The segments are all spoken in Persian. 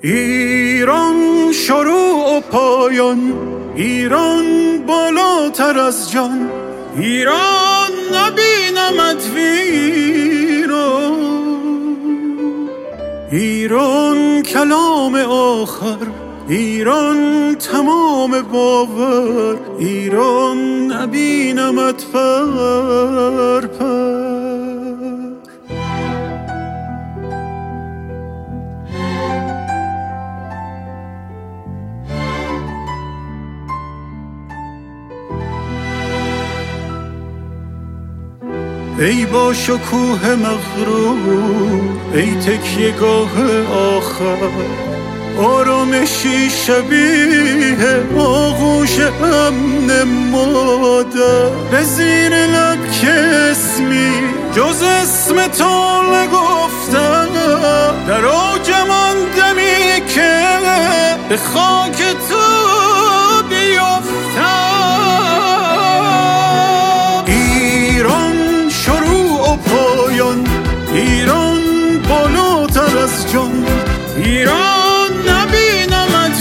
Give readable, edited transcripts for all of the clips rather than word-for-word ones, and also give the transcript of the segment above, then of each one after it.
ایران شروع و پایان، ایران بالاتر از جان، ایران نبینمت ویران، ایران کلام آخر، ایران تمام باور، ایران نبینمت پر پر. ای با شکوه مغرور، ای تکیه گاه آخر، آرامشی شبیه آغوش امن مادر، به زیر لب که اسمی جز اسم تو نگفتم، در اوجم آن دمی که به خاک تو بیفتم. ایران بالاتر از جان، ایران نبینمت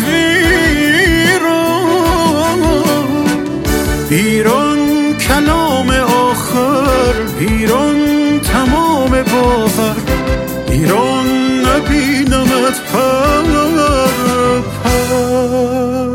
ویران، ایران کلام آخر، ایران تمام باور، ایران نبینمت پر پر.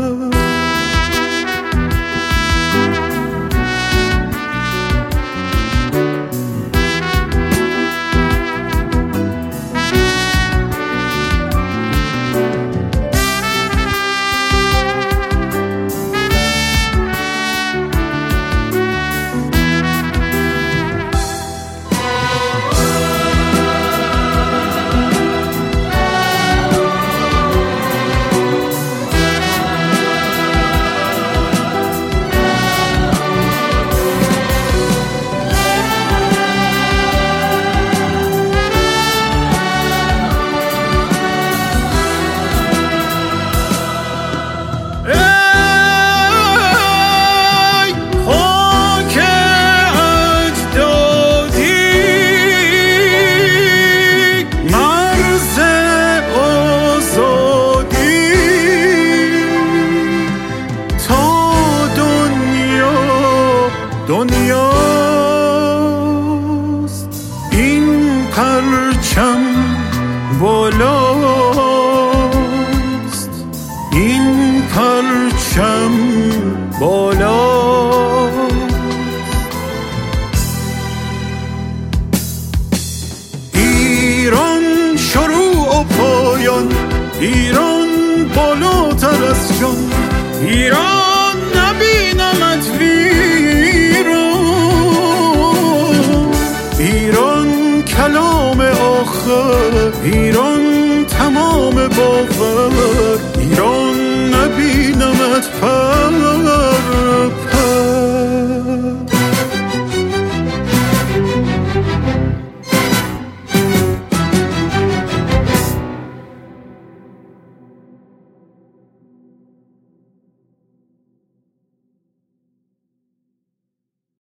دنیاست این پرچم بالاست، این پرچم بالاست، ایران شروع و پایان، ایران بالاتر از جان، ایران نبینمت ویران، ایران کلام آخر، ایران تمام باور، ایران نبینمت پر